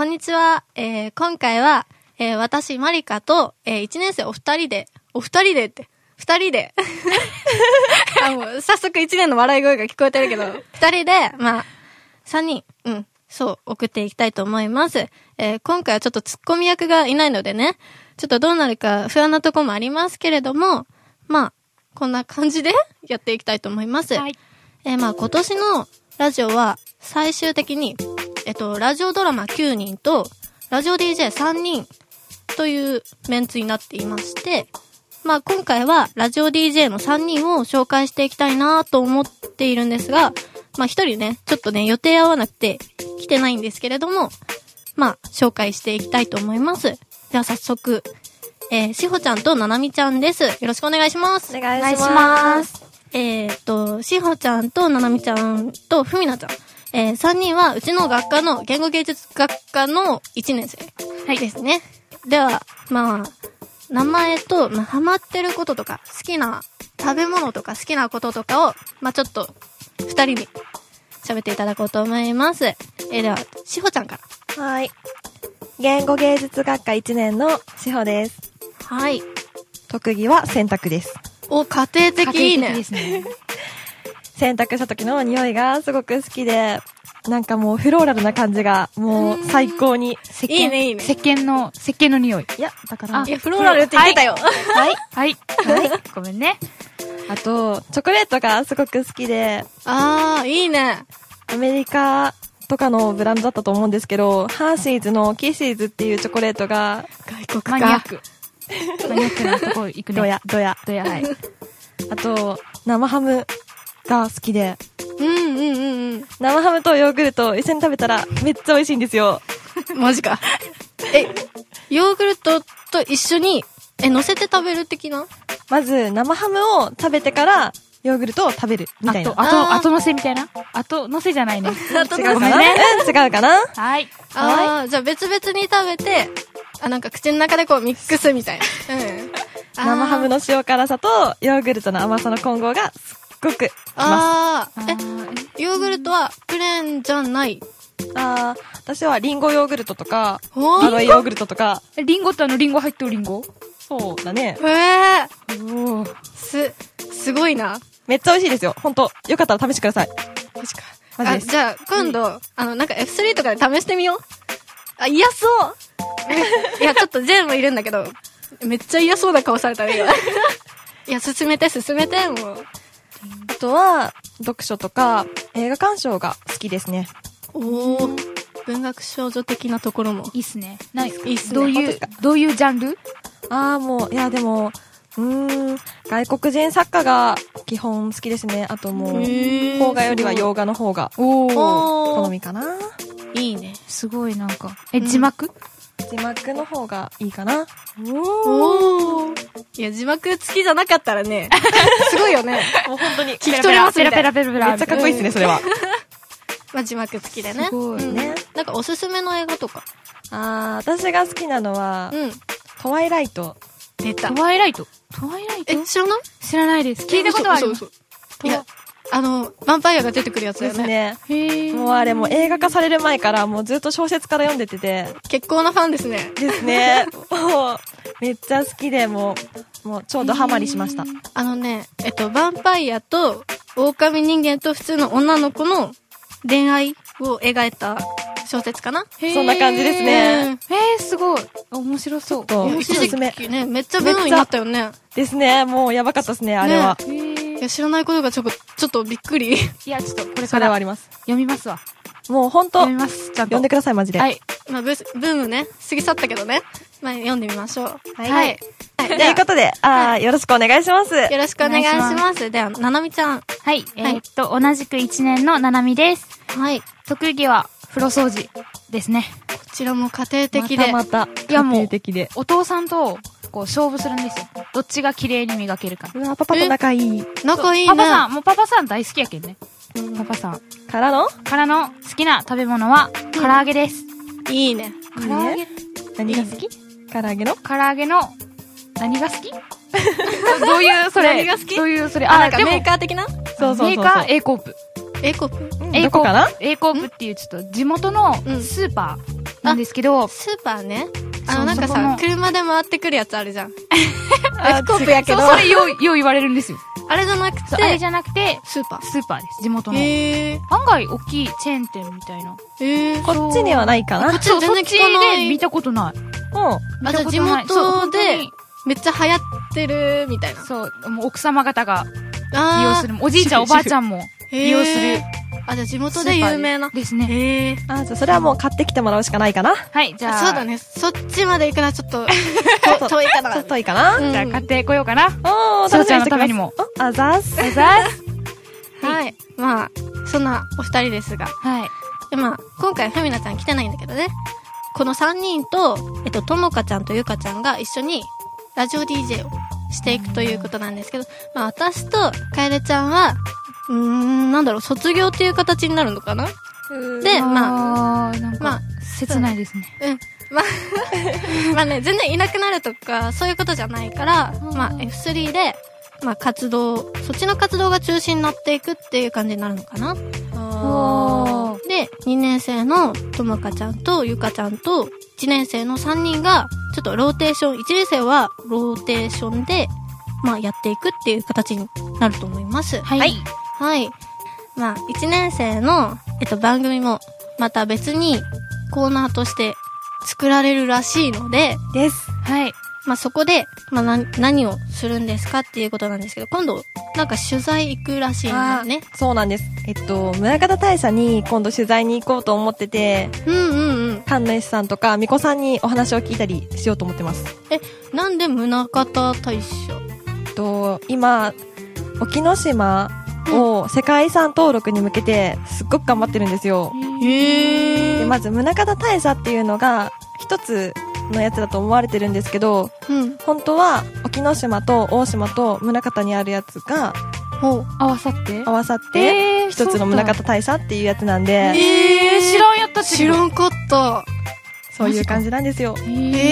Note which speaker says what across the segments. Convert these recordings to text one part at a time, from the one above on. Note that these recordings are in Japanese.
Speaker 1: んにちは。今回は、私、マリカと、1年生お二人でもう早速1年の笑い声が聞こえてるけど、2人で、3人、送っていきたいと思います。今回はちょっとツッコミ役がいないのでね、ちょっとどうなるか不安なところもありますけれども、こんな感じでやっていきたいと思います。はい。今年のラジオは最終的に、ラジオドラマ9人と、ラジオ DJ3 人というメンツになっていまして、今回はラジオ DJ の3人を紹介していきたいなと思っているんですが、1人ね、ちょっとね、予定合わなくて来てないんですけれども、紹介していきたいと思います。では早速、しほちゃんとななみちゃんです。よろしくお願いします。
Speaker 2: お願いします。
Speaker 1: しほちゃんとななみちゃんとふみなちゃん。3人はうちの学科の言語芸術学科の1年生ですね。では、名前と、ハマってることとか、好きな食べ物とか好きなこととかを、ちょっと、2人に喋っていただこうと思います。では、しほちゃんから。
Speaker 2: はい。言語芸術学科1年のしほです。
Speaker 1: はい。
Speaker 2: 特技は洗濯です。
Speaker 1: お、家庭的いいね。
Speaker 3: ですね。
Speaker 2: 洗濯した時の匂いがすごく好きで、なんかもうフローラルな感じがもう最高に。
Speaker 1: いいね、いいね。
Speaker 3: 石鹸の匂い。
Speaker 2: いや、だから。
Speaker 1: いや、フローラルって言ってたよ。
Speaker 2: はい。
Speaker 3: はい。ごめんね。
Speaker 2: あと、チョコレートがすごく好きで。
Speaker 1: いいね。
Speaker 2: アメリカとかのブランドだったと思うんですけど、ハーシーズのキシーズっていうチョコレートが、
Speaker 1: 外国
Speaker 3: マニアックなとこ行くね。
Speaker 2: ドヤ。はい。あと、生ハムが好きで。生ハムとヨーグルトを一緒に食べたらめっちゃ美味しいんですよ。
Speaker 1: マジか。ヨーグルトと一緒に、乗せて食べる的な？
Speaker 2: まず、生ハムを食べてから、ヨーグルトを食べる、みたいな。
Speaker 3: 後乗せみたいな？後乗せじゃないね。
Speaker 2: 違うかな？違うかな？
Speaker 3: はい。
Speaker 1: じゃあ別々に食べて、なんか口の中でこうミックスみたいな。
Speaker 2: 生ハムの塩辛さと、ヨーグルトの甘さの混合がすっごくきます。
Speaker 1: ヨーグルトはプレーンじゃない？
Speaker 2: 私はリンゴヨーグルトとか、アロエヨーグルトとか。
Speaker 3: リンゴってリンゴ入ってるリンゴ？
Speaker 2: そうだね。
Speaker 1: すごいな。
Speaker 2: めっちゃ美味しいですよ。ほんと、よかったら試してください。
Speaker 1: マジか。
Speaker 2: マジです。
Speaker 1: じゃあ、今度、なんか F3 とかで試してみよう。嫌そういや、ちょっとジェーンもいるんだけど、めっちゃ嫌そうな顔されたね、今。いや、進めて、もう。
Speaker 2: あとは、読書とか、映画鑑賞が好きですね。
Speaker 1: 文学少女的なところも。
Speaker 3: いいっすね。
Speaker 1: いいっすね。
Speaker 3: どういうジャンル？
Speaker 2: でも、外国人作家が基本好きですね。あともう、邦画よりは洋画の方が、好みかな。
Speaker 1: いいね。
Speaker 3: すごいなんか。字幕
Speaker 2: の方がいいかな。
Speaker 1: いや、字幕好きじゃなかったらね、すごいよね。
Speaker 2: もう本当に。
Speaker 1: 聞き取れますみたいな。
Speaker 3: ペラペラ。
Speaker 2: めっちゃかっこいいですね、それは。
Speaker 1: 字幕付きでね。
Speaker 2: すごいね。
Speaker 1: なんかおすすめの映画とか。
Speaker 2: 私が好きなのは、トワイライト。
Speaker 1: 出た。
Speaker 3: トワイライト
Speaker 1: 知らない？
Speaker 3: 知らないです。聞いたことはある。
Speaker 1: いや、ヴァンパイアが出てくるやつだよね。
Speaker 2: ですね。もうあれも映画化される前からもうずっと小説から読んでて。
Speaker 1: 結構なファンですね。
Speaker 2: ですね。もう、めっちゃ好きで、もうちょうどハマりしました。
Speaker 1: ヴァンパイアと狼人間と普通の女の子の恋愛を描いた小説かな？
Speaker 2: そんな感じですね。
Speaker 3: すごい。面白そう。
Speaker 2: おすすめ。
Speaker 1: ね、めっちゃブームになったよね。
Speaker 2: ですね。もうやばかったですね、あれは。
Speaker 1: いや、知らないことがちょっとびっくり。
Speaker 3: いや、ちょっとこれ
Speaker 2: それはあります。
Speaker 3: 読みますわ。
Speaker 2: もうほんと、
Speaker 3: 読みます。ちゃんと。
Speaker 2: 読んでください、マジで。
Speaker 1: はい。ブームね、過ぎ去ったけどね。読んでみましょう。
Speaker 2: はい。ということで、よろしくお願いします。
Speaker 1: よろしくお願いします。では、ななみちゃん。
Speaker 3: はい。同じく1年のななみです。
Speaker 1: はい。
Speaker 3: 特技は風呂掃除ですね。
Speaker 1: こちらも家庭的で。
Speaker 2: また家庭的で。
Speaker 3: お父さんと、勝負するんですよ。どっちが綺麗に磨けるか。
Speaker 2: パパと仲いい。
Speaker 1: 仲いいね。
Speaker 3: パパさん大好きやけんね。パパさん。
Speaker 2: からの
Speaker 3: 好きな食べ物は、唐揚げです。
Speaker 1: いいね。
Speaker 2: 唐揚げ？何が好き？唐揚げの
Speaker 3: 何が好き？どういうそれ？
Speaker 1: 何が好き？
Speaker 3: どういうそれ？
Speaker 1: なんかメーカー的な？
Speaker 2: そう。
Speaker 3: メーカー A コープ。
Speaker 1: A コープ？
Speaker 2: どこかな？
Speaker 3: A コープっていうちょっと地元のスーパなんですけど、
Speaker 1: スーパーね。
Speaker 3: そう
Speaker 1: なんかさ
Speaker 3: そこの、
Speaker 1: 車で回ってくるやつあるじゃん。スコープやけど。
Speaker 3: それよう言われるんですよ。
Speaker 1: あれじゃなくて、
Speaker 3: そうあれじゃなくて、
Speaker 1: スーパー。
Speaker 3: スーパーです。地元の。
Speaker 1: へー。
Speaker 3: 案外大きいチェーン店みたいな。
Speaker 2: こっちにはないかな。
Speaker 1: こっち全然聞かない。
Speaker 3: で見たことない。
Speaker 1: あ、じゃあ地元で、めっちゃ流行ってる、みたいな。
Speaker 3: そう、もう奥様方が利
Speaker 1: あ
Speaker 3: 用する。おじいちゃんおばあちゃんも利用する。
Speaker 1: あ、じゃあ地元で有名な。
Speaker 3: ですね。
Speaker 1: へー。
Speaker 2: じゃあそれはもう買ってきてもらうしかないかな。
Speaker 3: はい、じゃあ。
Speaker 1: そうだね。そっちまで行くのはちょっと、遠いかな。
Speaker 2: ちょっといいかな。
Speaker 1: うん
Speaker 3: じゃあ買ってこようかな。
Speaker 2: 楽しみにしてきます
Speaker 3: そうちゃんのためにも。
Speaker 2: あざーす。
Speaker 3: あざーす。
Speaker 1: はい。まあ、そんなお二人ですが。
Speaker 3: はい。
Speaker 1: で、まあ、今回フェミナちゃん来てないんだけどね。この3人と、ともかちゃんとゆかちゃんが一緒にラジオ DJ をしていくということなんですけど、まあ私とかえでちゃんは、なんだろう、卒業っていう形になるのかなで、まあ、
Speaker 3: なんか、
Speaker 1: まあ、
Speaker 3: 切ないですね。
Speaker 1: まあ、まあね、全然いなくなるとか、そういうことじゃないから、まあ F3 で、まあ活動、そっちの活動が中心になっていくっていう感じになるのかな。で、2年生のともかちゃんとゆかちゃんと1年生の3人が、ちょっとローテーション、1年生はローテーションで、まあやっていくっていう形になると思います。
Speaker 3: はい。
Speaker 1: はい。まあ、1年生の、番組も、また別にコーナーとして作られるらしいので、
Speaker 2: です。
Speaker 3: はい。
Speaker 1: まあそこで、まあ何をするんですかっていうことなんですけど、今度、なんか取材行くらしいんだよね。
Speaker 2: そうなんです。宗像大社に今度取材に行こうと思ってて、神主さんとか巫女さんにお話を聞いたりしようと思ってます。
Speaker 1: なんで宗像大社？
Speaker 2: 今、沖ノ島を世界遺産登録に向けてすっごく頑張ってるんですよ。で、まず宗像大社っていうのが一つのやつだと思われてるんですけど、本当は沖ノ島と大島と宗像にあるやつが
Speaker 3: 合わさって
Speaker 2: 一つの宗像大社っていうやつなんで、
Speaker 3: 知らんやった
Speaker 1: 知らんかった。
Speaker 2: そういう感じなんですよ。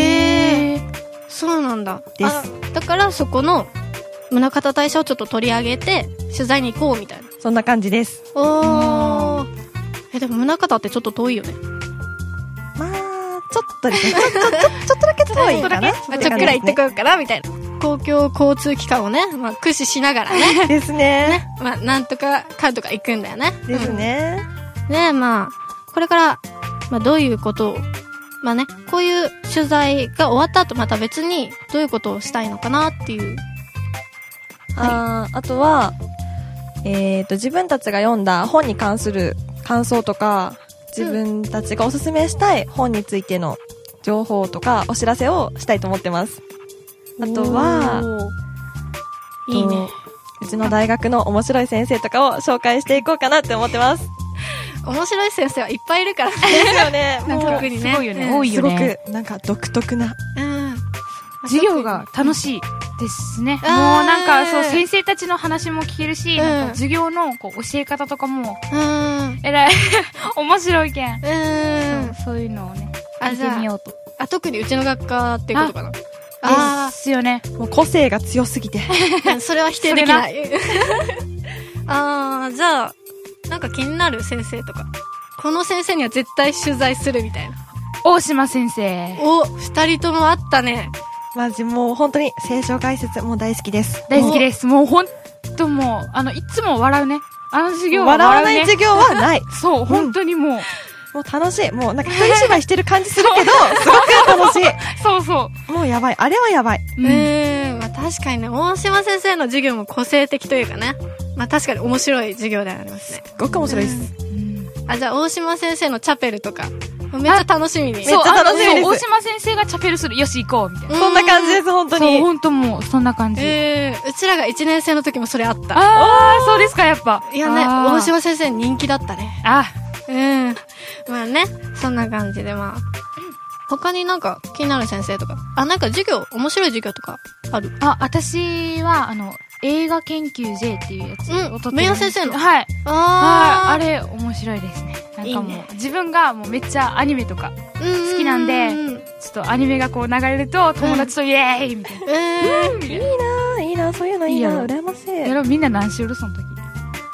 Speaker 1: そうなんだ。
Speaker 2: です。
Speaker 1: だからそこの宗像大社をちょっと取り上げて取材に行こうみたいな。
Speaker 2: そんな感じです。
Speaker 1: でも宗像ってちょっと遠いよね。
Speaker 2: まあ、ちょっとですね。ちょっとだけ遠いかな。
Speaker 1: ちょっくらい行ってこようかなみたいな。公共交通機関をね、まあ駆使しながらね。
Speaker 2: ですね。
Speaker 1: まあなんとかかんとか行くんだよね。
Speaker 2: ですね。
Speaker 1: で、まあ、これから、まあどういうことを、まあね、こういう取材が終わった後また別にどういうことをしたいのかなっていう。
Speaker 2: あとは、自分たちが読んだ本に関する感想とか、自分たちがおすすめしたい本についての情報とかお知らせをしたいと思ってます。あとは、
Speaker 1: いいね。
Speaker 2: うちの大学の面白い先生とかを紹介していこうかなって思ってます。
Speaker 1: 面白い先生はいっぱいいるからね。
Speaker 2: ですよね。
Speaker 3: なんか
Speaker 1: 特にね。
Speaker 3: すごいよね。多いよね。
Speaker 2: すごく、なんか独特な。
Speaker 3: 授業が楽しいですね。もうなんかそう、先生たちの話も聞けるし、なんか授業のこう教え方とかも、えらい、面白いけん。そういうのをね、聞いてみようと。
Speaker 1: 特にうちの学科っていうことかな。
Speaker 3: ですよね。
Speaker 2: もう個性が強すぎて。
Speaker 1: それは否定できない。じゃあ、なんか気になる先生とか。この先生には絶対取材するみたいな。
Speaker 3: 大島先生。
Speaker 1: 二人ともあったね。
Speaker 2: マジもう本当に聖書解説も大好きです。
Speaker 3: 大好きです。もう本当もう、いつも笑うね。授業は
Speaker 2: 笑わない授業はない。
Speaker 3: そう、本当にもう。
Speaker 2: もう楽しい。もうなんか一人芝居してる感じするけど、すごく楽しい。
Speaker 3: そうそう。
Speaker 2: もうやばい。あれはやばい。
Speaker 1: まあ確かにね、大島先生の授業も個性的というかね。まあ確かに面白い授業でありますね。
Speaker 2: すごく面白いです。
Speaker 1: じゃあ大島先生のチャペルとか、めっちゃ楽しみに。めっち
Speaker 2: ゃ楽しみです。
Speaker 3: 大島先生がチャペルする。よし、行こうみたいな。
Speaker 2: そんな感じです、本当に。
Speaker 3: そう、本当もう、そんな感じ。
Speaker 1: うちらが1年生の時もそれあった。
Speaker 3: そうですか、やっぱ。
Speaker 1: いやね、大島先生人気だったね。まあね、そんな感じでまあ。他になんか気になる先生とか。なんか授業、面白い授業とかある？
Speaker 3: 私は、映画研究 J っていうやつを撮ってる。
Speaker 1: メイヤ先生の？
Speaker 3: はい。あれ、面白いですね。なんかもう、自分がもうめっちゃアニメとか好きなんで、ちょっとアニメがこう流れると、友達とイエーイみたいな。
Speaker 2: いいな、そういうのいいな、羨ましい。
Speaker 3: みんな何しよるその時。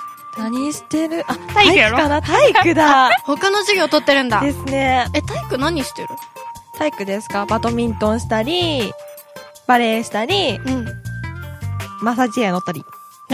Speaker 2: 何してる？あ、
Speaker 3: 体育やろ？
Speaker 2: かな？体育だ。
Speaker 1: 他の授業取ってるんだ。
Speaker 2: ですね。
Speaker 1: 体育何してる？
Speaker 2: 体育ですか？バドミントンしたり、バレエしたり、マッサージチェア乗ったり。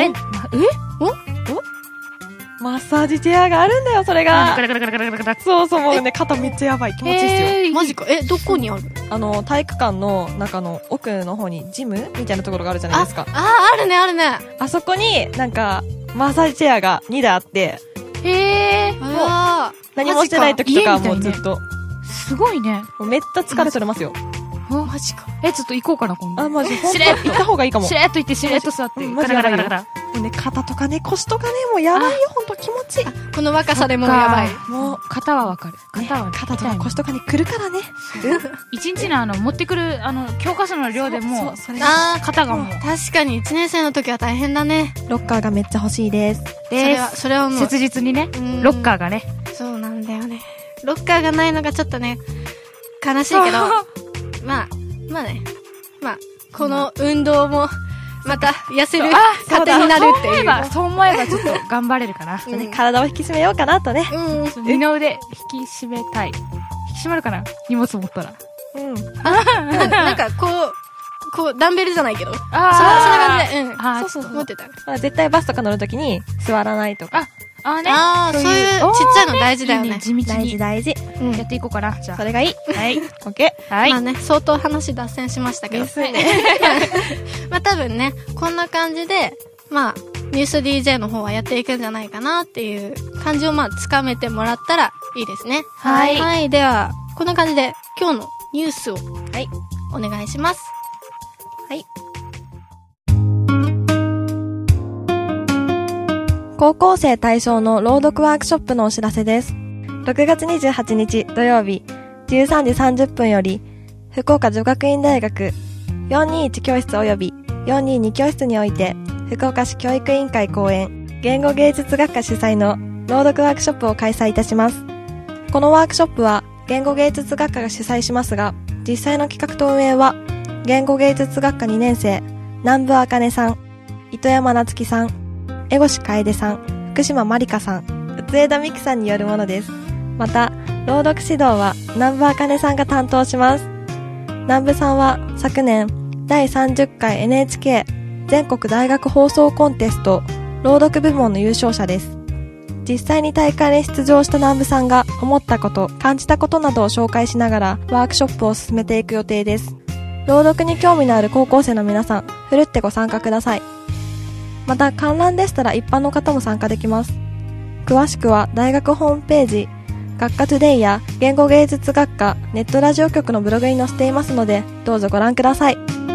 Speaker 2: マッサージチェアがあるんだよ、それが。そうそう、もうね、肩めっちゃやばい。気持ちいいですよ。
Speaker 1: マジか。どこにある？
Speaker 2: 体育館の中の奥の方にジムみたいなところがあるじゃないですか。
Speaker 1: あるね、あるね。
Speaker 2: あそこに、なんか、マッサージチェアが2台あって、もう、何もしてない時とかはもうずっと。
Speaker 3: すごいね。
Speaker 2: めっちゃ疲れ取れますよ。
Speaker 1: マジか。
Speaker 3: ちょっと行こうかな、今度。
Speaker 2: マジ。しれっと行った方がいいかも。
Speaker 3: しれっと行って、しれっと座って。
Speaker 2: マジやばいよ。もうね、肩とかね、腰とかね、もうやばいよ、ほんと気持ちいい。
Speaker 1: この若さでもうやばい。
Speaker 3: もう、肩はわかる。
Speaker 2: 肩とか腰とかに来るからね。
Speaker 3: 一日の持ってくる、教科書の量でも、
Speaker 2: それ
Speaker 3: 肩がもう。
Speaker 1: 確かに1年生の時は大変だね。
Speaker 2: ロッカーがめっちゃ欲しいです。
Speaker 1: それはもう。
Speaker 3: 切実にね。ロッカーがね。
Speaker 1: そうなんだよね。ロッカーがないのがちょっとね、悲しいけど、まあね。この運動も、また痩せる糧になるっていう。
Speaker 3: そう思えばちょっと頑張れるかな。
Speaker 2: 体を引き締めようかなとね。
Speaker 3: 二の腕引き締めたい。引き締まるかな？荷物持ったら。
Speaker 1: なんかこう、ダンベルじゃないけど。そんな感じで、そう持ってた。
Speaker 2: 絶対バスとか乗るときに座らないとか。
Speaker 1: そういうちっちゃいの大事だよね。
Speaker 3: 地道に。
Speaker 2: 大事。
Speaker 3: やっていこうかな。じゃあ。
Speaker 2: それがいい。
Speaker 3: はい。
Speaker 2: オッケー。
Speaker 3: はい。
Speaker 1: まあね、相当話脱線しましたけど。
Speaker 2: ですね。
Speaker 1: まあ多分ね、こんな感じで、ニュース DJ の方はやっていくんじゃないかなっていう感じをつかめてもらったらいいですね。
Speaker 3: はい。
Speaker 1: はい。では、こんな感じで今日のニュースを、お願いします。
Speaker 2: はい。高校生対象の朗読ワークショップのお知らせです。6月28日土曜日13時30分より、福岡女学院大学421教室及び422教室において、福岡市教育委員会公演、言語芸術学科主催の朗読ワークショップを開催いたします。このワークショップは、言語芸術学科が主催しますが、実際の企画と運営は、言語芸術学科2年生、南部あかねさん、糸山なつきさん、江越楓さん、福島まりかさん、宇津枝美希さんによるものです。また、朗読指導は南部あかねさんが担当します。南部さんは昨年、第30回 NHK 全国大学放送コンテスト朗読部門の優勝者です。実際に大会に出場した南部さんが思ったこと、感じたことなどを紹介しながらワークショップを進めていく予定です。朗読に興味のある高校生の皆さん、ふるってご参加ください。また観覧でしたら一般の方も参加できます。詳しくは大学ホームページ、学科トゥデイや言語芸術学科ネットラジオ局のブログに載せていますので、どうぞご覧ください。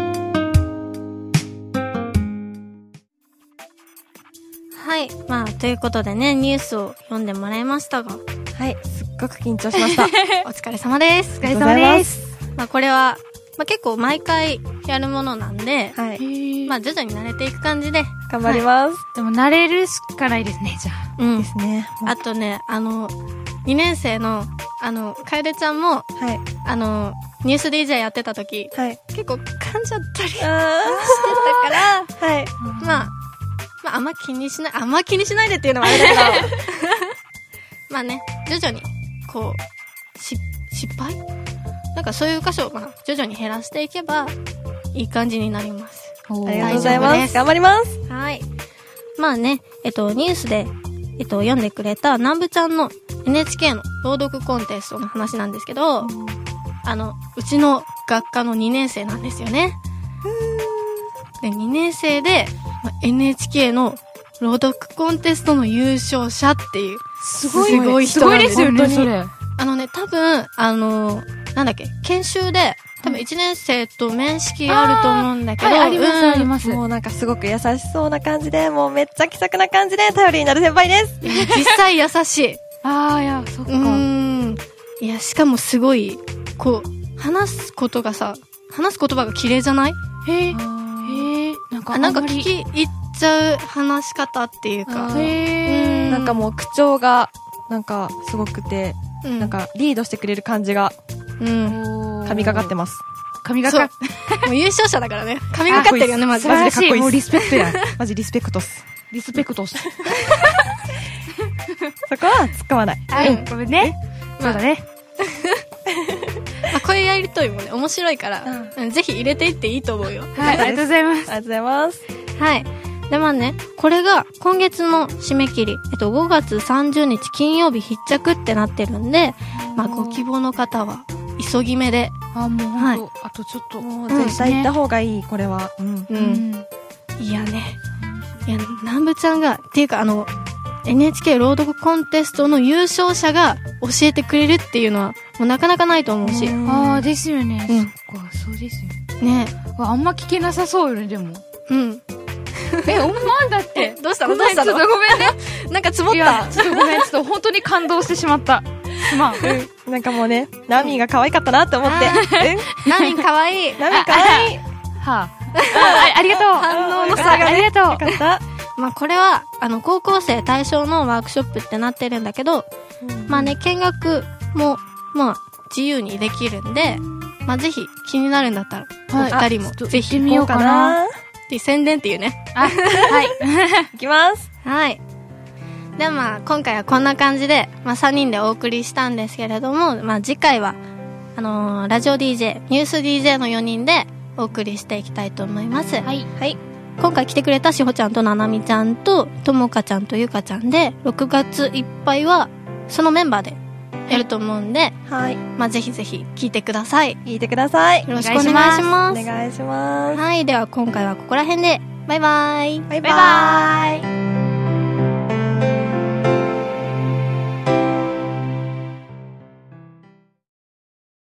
Speaker 1: はい。ということでね、ニュースを読んでもらいましたが。
Speaker 2: はい。すっごく緊張しました。
Speaker 1: お疲れ様です。
Speaker 3: お疲れ様です。
Speaker 1: これは、結構毎回やるものなんで、
Speaker 2: はい。
Speaker 1: 徐々に慣れていく感じで。
Speaker 2: 頑張ります。
Speaker 3: でも慣れるしかないですね、じゃあ。
Speaker 2: ですね。
Speaker 1: あとね、2年生の、楓ちゃんも、ニュース DJ やってた時、結構噛んじゃったりしてたから、あんま気にしないでっていうのはあれだけど、ね、徐々に、失敗なんかそういう箇所を徐々に減らしていけば、いい感じになります。
Speaker 2: ありがとうございます。頑張ります。
Speaker 1: はい。ね、ニュースで、読んでくれた南部ちゃんの NHK の朗読コンテストの話なんですけど、うちの学科の2年生なんですよね。で、2年生で、NHK の朗読コンテストの優勝者っていう、すごい人なんですよね、それ。多分、なんだっけ、研修で、多分1年生と面識あると思うんだけど、
Speaker 3: あります、あります。
Speaker 2: もうなんかすごく優しそうな感じで、もうめっちゃ気さくな感じで頼りになる先輩です。
Speaker 1: 実際優しい。
Speaker 3: いや、そっか。
Speaker 1: いや、しかもすごい、話す言葉が綺麗じゃない？なんか聞き入っちゃう話し方っていうか。
Speaker 2: なんかもう口調が、なんかすごくて、なんかリードしてくれる感じが、神がかってます。
Speaker 3: 神がか
Speaker 1: もう優勝者だからね。神がかってるよね、マジで。
Speaker 3: かっこいい。もうリスペクトや。
Speaker 2: マジリスペクトっす。
Speaker 3: リスペクト。
Speaker 2: そこは突っ込まない。
Speaker 3: はい、ごめんね。そうだね。
Speaker 1: こういうやりとりもね、面白いから、ぜひ入れていっていいと思うよ。
Speaker 3: はい、ありがとうございます。
Speaker 2: ありがとうございます。
Speaker 1: はい。で、まあね、これが今月の締め切り、5月30日金曜日必着ってなってるんで、まあご希望の方は急ぎ目で。
Speaker 3: あ、もうほんと、あとちょっと。
Speaker 2: もう絶対行った方がいい、これは。
Speaker 1: いやね。いや、南部ちゃんが、っていうかNHK 朗読コンテストの優勝者が教えてくれるっていうのは、もうなかなかないと思うし。
Speaker 3: ああ、ですよね。そっか、そうですよ
Speaker 1: ね。
Speaker 3: あんま聞けなさそうよね、でも。
Speaker 1: うん。
Speaker 3: 思わんだって。
Speaker 1: どうしたのちょっとごめんね。なんかつぼった。
Speaker 3: ちょっとごめん、ちょっと本当に感動してしまった。すまん。
Speaker 2: なんかもうね、ナミが可愛かったなって思って。
Speaker 1: ナミ可愛い。
Speaker 2: ナミ可愛い。
Speaker 3: はありがとう。
Speaker 1: 反応の差が
Speaker 3: ありがとう。
Speaker 2: よかった。
Speaker 1: まあこれは、高校生対象のワークショップってなってるんだけど、まあね、見学も、まあ、自由にできるんで、まあぜひ気になるんだったら、お二人もぜひ
Speaker 3: 見ようかな。
Speaker 1: で、宣伝っていうね。
Speaker 3: はい。
Speaker 2: いきます。
Speaker 1: はい。で、まあ今回はこんな感じで、まあ3人でお送りしたんですけれども、まあ次回は、ラジオ DJ、ニュース DJ の4人でお送りしていきたいと思います。
Speaker 3: はい。
Speaker 2: はい。
Speaker 1: 今回来てくれたしほちゃんとななみちゃんとともかちゃんとゆかちゃんで、6月いっぱいはそのメンバーでやると思うんで、
Speaker 2: はい。
Speaker 1: まあぜひぜひ聞いてください。
Speaker 2: 聞いてください。
Speaker 1: よろしくお願いします。
Speaker 2: お願いします。
Speaker 1: はい。では今回はここら辺で、バイバイ。
Speaker 2: バイバイ。